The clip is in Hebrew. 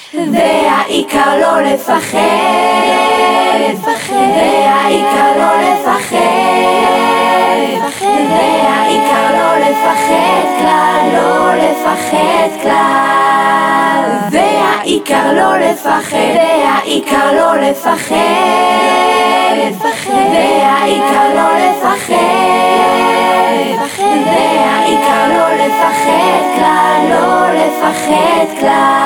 והעיקר לא לפחד, והעיקר לא לפחד, והעיקר לא לפחד כלל, לא לפחד כלל, והעיקר לא לפחד, והעיקר לא לפחד, והעיקר לא לפחד, והעיקר לא לפחד כלל, לא לפחד כלל.